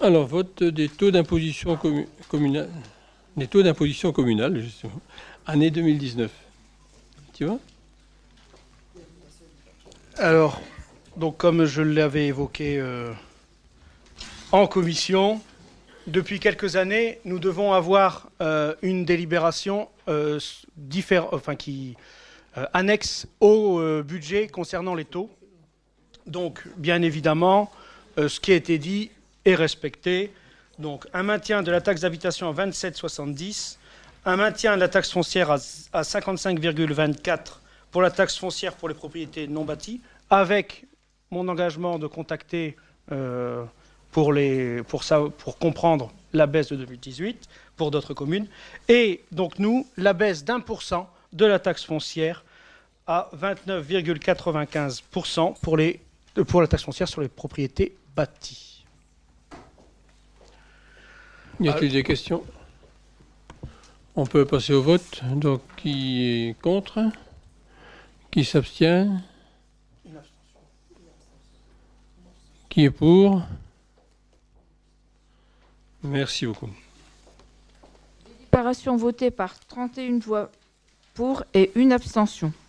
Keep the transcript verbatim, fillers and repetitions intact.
Alors, vote des taux d'imposition commu communale, des taux d'imposition communale, justement, année deux mille dix-neuf. Tu vois? Alors, donc comme je l'avais évoqué euh, en commission, depuis quelques années, nous devons avoir euh, une délibération euh, diffère, enfin, qui euh, annexe au euh, budget concernant les taux. Donc, bien évidemment, euh, ce qui a été dit est respecté. Donc, un maintien de la taxe d'habitation à vingt-sept virgule soixante-dix, un maintien de la taxe foncière à, à cinquante-cinq virgule vingt-quatre pour la taxe foncière pour les propriétés non bâties, avec mon engagement de contacter euh, pour, les, pour, ça, pour comprendre la baisse de deux mille dix-huit pour d'autres communes, et donc nous, la baisse d'un pour cent de la taxe foncière à vingt-neuf virgule quatre-vingt-quinze pour cent pour, les, pour la taxe foncière sur les propriétés bâties. Y a-t-il des questions? On peut passer au vote. Donc, qui est contre? Qui s'abstient? Qui est pour? Merci beaucoup. Délibération votée par trente et une voix pour et une abstention.